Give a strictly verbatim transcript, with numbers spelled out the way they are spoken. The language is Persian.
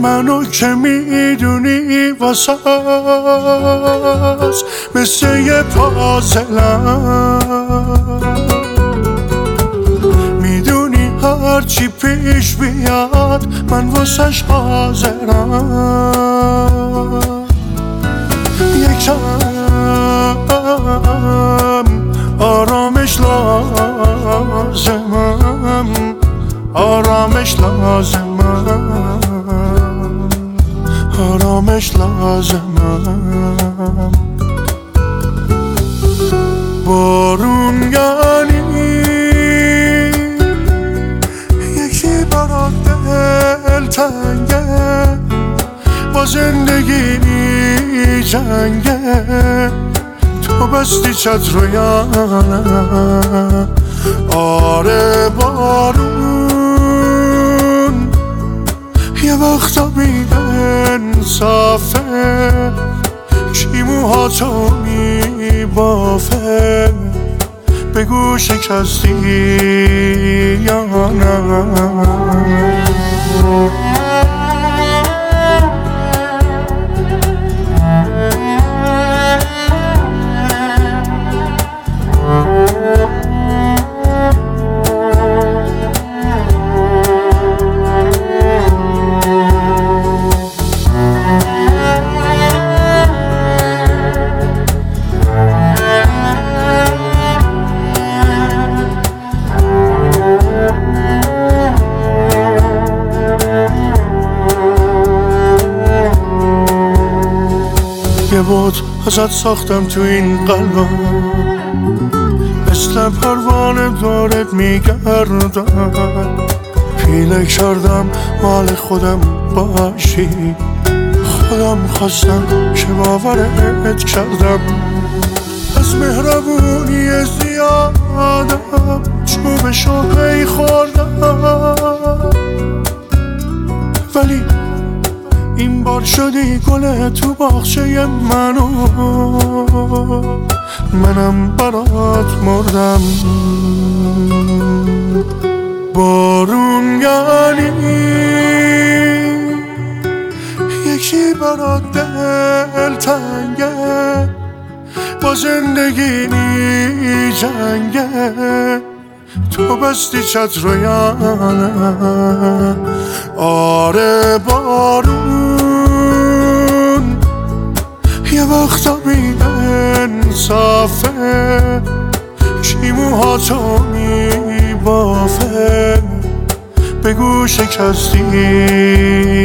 منو که میدونی واسه مثل یه پازلم، میدونی هرچی پیش بیاد من واسش حاضرم. یکم آرامش لازمم، آرامش لازمم، آرامش لازمم. بارون یعنی یکی برات دلتنگه، با زندگی جنگه، تو بستی چتر یا نه؟ آره بارون یه وقتا بی انصافه، کی موهاتو میبافه، بگو شکستی یا نه؟ یه بود ازت ساختم تو این قلبم، مثل پروانه دارت میگردم، پیله کردم مال خودم باشی، خودم خواستم که باورت کردم. از مهربونی زیادم چوبشو پی خوردم، ولی این بار شدی گل تو باغچه منو، منم برات مردم. بارون یعنی یکی برات دلتنگه، با زندگی نی جنگه، تو بستی چتر یا نه؟ آره بارون یه وقتا بی انصافه، کی موهاتو میبافه، بگو شکستی